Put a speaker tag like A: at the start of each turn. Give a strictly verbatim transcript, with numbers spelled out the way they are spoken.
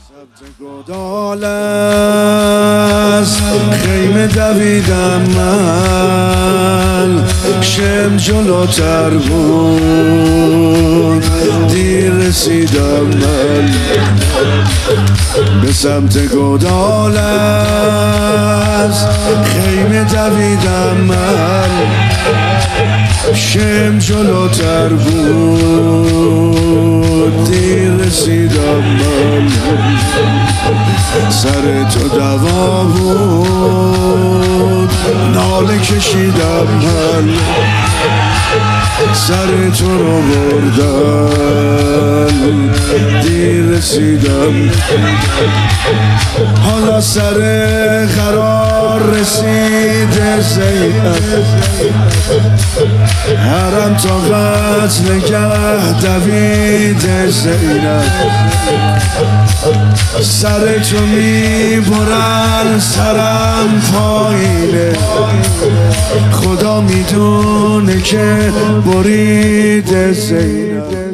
A: گودال از خیمه دویدم من، شم جلوتر بود دیر رسیدم من. به سمت گودال از خیمه دویدم من، شم جلوتر بود دیر رسیدم من. سر تو دوا بود ناله کشیدم من، سر تو رو بردم دیر رسیدم. حالا سر قرار رسیده زینب، حرم طاقت نگه دویده زینب. سر تو میبرن سرم پایینه، خدا میدونه که بریده زینب.